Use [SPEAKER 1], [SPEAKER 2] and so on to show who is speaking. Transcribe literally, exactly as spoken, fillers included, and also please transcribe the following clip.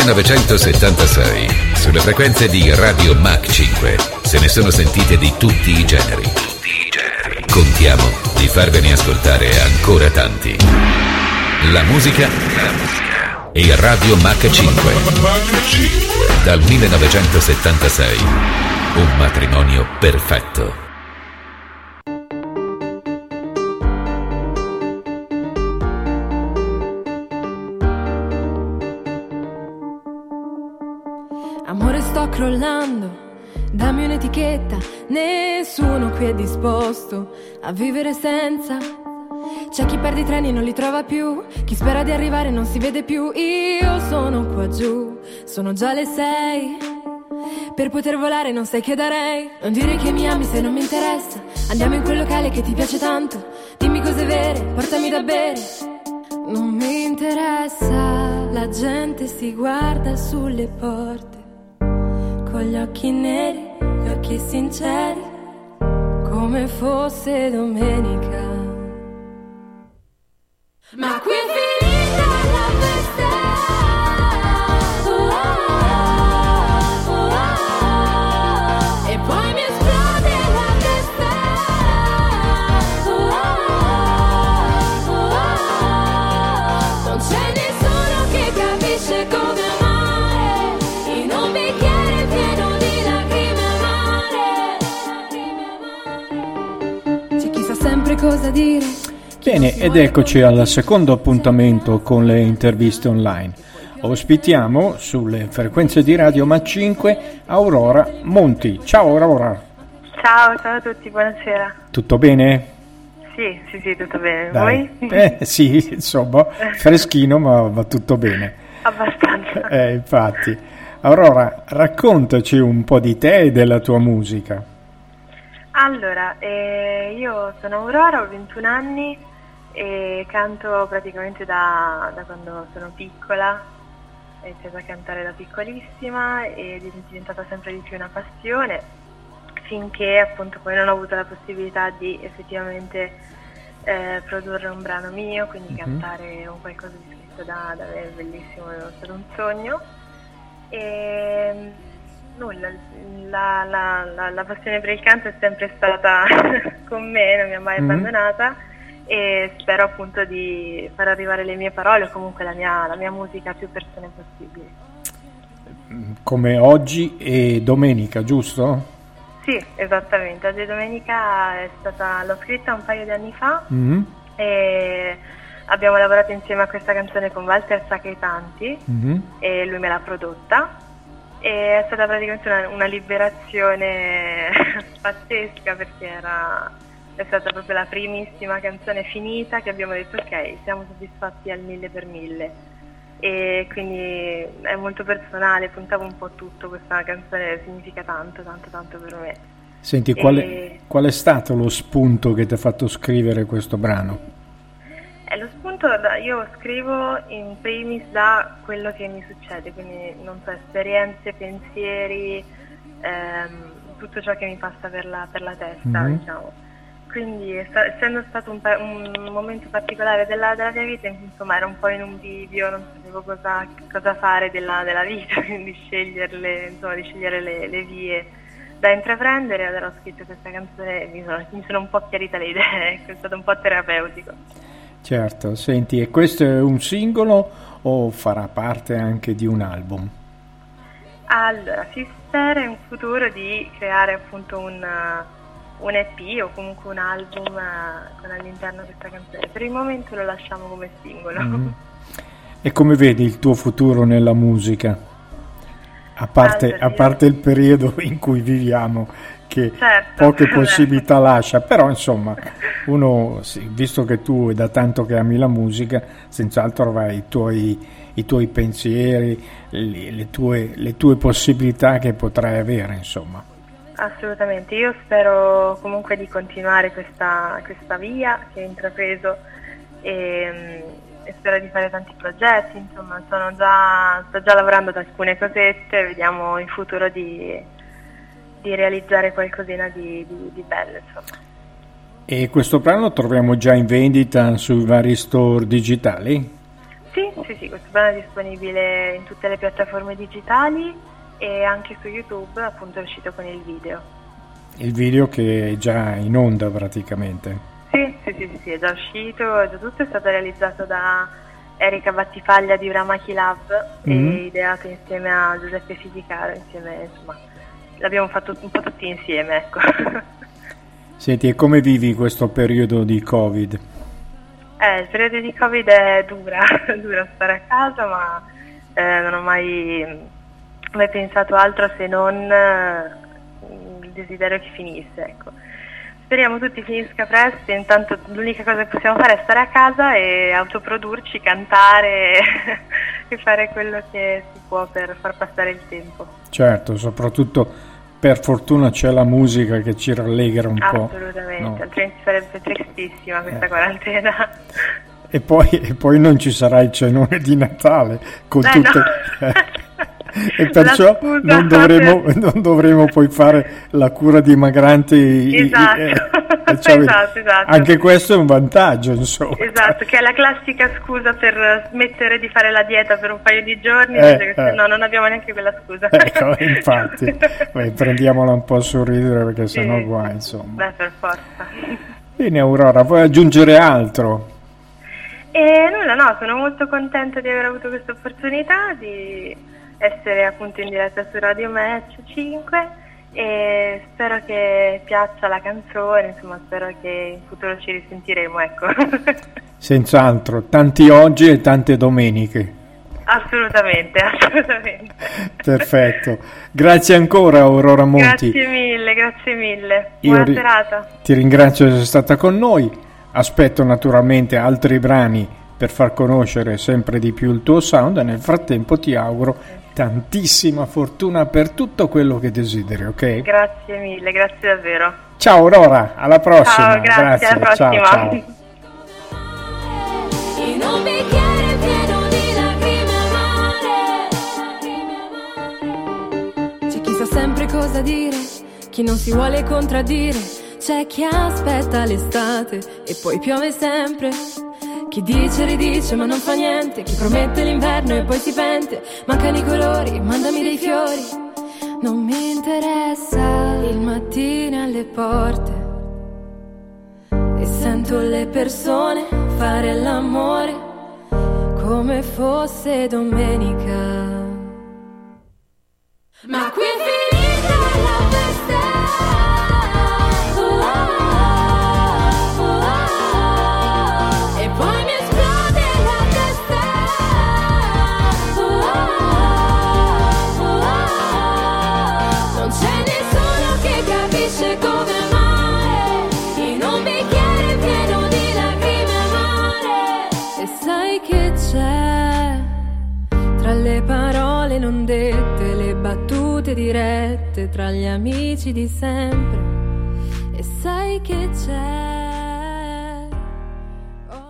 [SPEAKER 1] millenovecentosettantasei, sulle frequenze di Radio Mach cinque, se ne sono sentite di tutti i generi. Tutti i generi. Contiamo di farvene ascoltare ancora tanti. La musica, la musica e Radio Mach cinque. Dal millenovecentosettantasei, un matrimonio perfetto.
[SPEAKER 2] Amore, sto crollando, dammi un'etichetta, nessuno qui è disposto a vivere senza. C'è chi perde i treni e non li trova più, chi spera di arrivare non si vede più. Io sono qua giù, sono già le sei, per poter volare non sai che darei. Non dire che mi ami se non mi interessa, andiamo in quel locale che ti piace tanto, dimmi cose vere, portami da bere. Non mi interessa, la gente si guarda sulle porte con gli occhi neri, gli occhi sinceri, come fosse domenica. Ma qui è finita la festa, oh, oh, oh, oh, e poi mi esplode la testa, oh, oh, oh, oh, non c'è nessuno che capisce come amare in un bicchiere pieno di lacrime amare. C'è chi sa sempre cosa dire.
[SPEAKER 3] Bene, ed eccoci al secondo appuntamento con le interviste online. Ospitiamo sulle frequenze di Radio Mach cinque Aurora Monti. Ciao Aurora.
[SPEAKER 4] Ciao, ciao a tutti, buonasera.
[SPEAKER 3] Tutto bene?
[SPEAKER 4] Sì, sì, sì, tutto bene.
[SPEAKER 3] Dai.
[SPEAKER 4] Voi?
[SPEAKER 3] Eh sì, insomma, freschino ma va tutto bene.
[SPEAKER 4] Abbastanza.
[SPEAKER 3] Eh, infatti. Aurora, raccontaci un po' di te e della tua musica.
[SPEAKER 4] Allora, eh, io sono Aurora, ho ventuno anni e canto praticamente da, da quando sono piccola. Ho iniziato a cantare da piccolissima ed è diventata sempre di più una passione, finché appunto poi non ho avuto la possibilità di effettivamente eh, produrre un brano mio, quindi mm-hmm. cantare un qualcosa di scritto da, da me, è bellissimo, è stato un sogno. E nulla, la, la, la, la passione per il canto è sempre stata con me, non mi ha mai mm-hmm. abbandonata, e spero appunto di far arrivare le mie parole o comunque la mia, la mia musica a più persone possibili.
[SPEAKER 3] Come oggi e domenica, giusto?
[SPEAKER 4] Sì, esattamente, oggi domenica è stata, l'ho scritta un paio di anni fa
[SPEAKER 3] mm-hmm.
[SPEAKER 4] e abbiamo lavorato insieme a questa canzone con Walter Sacretanti
[SPEAKER 3] mm-hmm.
[SPEAKER 4] e lui me l'ha prodotta. E è stata praticamente una, una liberazione pazzesca, perché era, è stata proprio la primissima canzone finita che abbiamo detto ok, siamo soddisfatti al mille per mille, e quindi è molto personale, puntavo un po' tutto, questa canzone significa tanto, tanto, tanto per me.
[SPEAKER 3] Senti, qual è,
[SPEAKER 4] e...
[SPEAKER 3] qual è stato lo spunto che ti ha fatto scrivere questo brano?
[SPEAKER 4] Eh, lo spunto, io scrivo in primis da quello che mi succede, quindi non so, esperienze, pensieri, ehm, tutto ciò che mi passa per la, per la testa, mm-hmm. diciamo. Quindi essendo stato un, un momento particolare della, della mia vita, insomma ero un po' in un bivio, non sapevo cosa, cosa fare della, della vita, quindi sceglierle, insomma, di scegliere le, le vie da intraprendere. Allora ho scritto questa canzone e mi sono, mi sono un po' chiarita le idee, è stato un po' terapeutico.
[SPEAKER 3] Certo, senti, e questo è un singolo o farà parte anche di un album?
[SPEAKER 4] Allora, si spera in futuro di creare appunto un, un E P o comunque un album con all'interno questa canzone. Per il momento lo lasciamo come singolo. Mm-hmm.
[SPEAKER 3] E come vedi il tuo futuro nella musica? A parte,
[SPEAKER 4] allora,
[SPEAKER 3] a parte il periodo in cui viviamo, che
[SPEAKER 4] certo,
[SPEAKER 3] poche possibilità lascia, però insomma uno, sì, visto che tu è da tanto che ami la musica, senz'altro avrai i tuoi, i tuoi pensieri, le, le, tue, le tue possibilità che potrai avere, insomma.
[SPEAKER 4] Assolutamente, io spero comunque di continuare questa, questa via che ho intrapreso e, e spero di fare tanti progetti, insomma sono già, sto già lavorando ad alcune cosette, vediamo in futuro di, di realizzare qualcosina di, di, di bello, insomma.
[SPEAKER 3] E questo brano lo troviamo già in vendita sui vari store digitali?
[SPEAKER 4] Sì, sì, sì, questo brano è disponibile in tutte le piattaforme digitali e anche su YouTube, appunto è uscito con il video.
[SPEAKER 3] Il video che è già in onda praticamente.
[SPEAKER 4] Sì, sì, sì, sì, sì, è già uscito, è già tutto, è stato realizzato da Erika Battipaglia di Uramachi Lab mm-hmm. e ideato insieme a Giuseppe Fisicaro, insieme, insomma, l'abbiamo fatto un po' tutti insieme, ecco.
[SPEAKER 3] Senti, e come vivi questo periodo di Covid?
[SPEAKER 4] Eh, il periodo di Covid è dura, dura stare a casa, ma eh, non ho mai, mai pensato altro se non eh, il desiderio che finisse, ecco. Speriamo tutti finisca presto, intanto l'unica cosa che possiamo fare è stare a casa e autoprodurci, cantare e fare quello che si può per far passare il tempo.
[SPEAKER 3] Certo, soprattutto per fortuna c'è la musica che ci rallegra un po'.
[SPEAKER 4] Assolutamente,
[SPEAKER 3] no?
[SPEAKER 4] Altrimenti sarebbe tristissima questa eh. quarantena.
[SPEAKER 3] E poi, e poi non ci sarà il cenone di Natale con
[SPEAKER 4] eh,
[SPEAKER 3] tutte...
[SPEAKER 4] No.
[SPEAKER 3] E perciò non dovremo, per... non dovremo poi fare la cura dimagranti.
[SPEAKER 4] Esatto.
[SPEAKER 3] Eh, eh, cioè,
[SPEAKER 4] esatto, esatto.
[SPEAKER 3] Anche questo è un vantaggio, insomma.
[SPEAKER 4] Esatto, che è la classica scusa per smettere di fare la dieta per un paio di giorni,
[SPEAKER 3] eh,
[SPEAKER 4] che eh. no, non abbiamo neanche quella scusa.
[SPEAKER 3] Ecco, infatti, beh, prendiamola un po' a sorridere perché
[SPEAKER 4] sì,
[SPEAKER 3] sennò guai, insomma.
[SPEAKER 4] Beh, per forza.
[SPEAKER 3] Bene, Aurora, vuoi aggiungere altro?
[SPEAKER 4] E nulla, no, sono molto contenta di aver avuto questa opportunità di essere appunto in diretta su Radio Match cinque e spero che piaccia la canzone, insomma spero che in futuro ci risentiremo, ecco.
[SPEAKER 3] Senz'altro, tanti oggi e tante domeniche.
[SPEAKER 4] Assolutamente, assolutamente.
[SPEAKER 3] Perfetto, grazie ancora Aurora Monti.
[SPEAKER 4] Grazie mille, grazie mille, buona
[SPEAKER 3] Io
[SPEAKER 4] serata.
[SPEAKER 3] Ti ringrazio di essere stata con noi, aspetto naturalmente altri brani per far conoscere sempre di più il tuo sound e nel frattempo ti auguro tantissima fortuna per tutto quello che desideri, ok?
[SPEAKER 4] Grazie mille, grazie davvero.
[SPEAKER 3] Ciao Aurora, alla prossima.
[SPEAKER 4] Ciao, grazie, grazie. Alla prossima.
[SPEAKER 3] Ciao, ciao.
[SPEAKER 2] In un bicchiere pieno di lacrime amare. C'è chi sa sempre cosa dire, chi non si vuole contraddire. C'è chi aspetta l'estate e poi piove sempre. Chi dice ridice ma non fa niente, chi promette l'inverno e poi si pente. Mancano i colori, mandami dei fiori. Non mi interessa il mattino alle porte e sento le persone fare l'amore come fosse domenica. Ma qui è finita la festa. Non dette, le battute dirette tra gli amici di sempre, e sai che c'è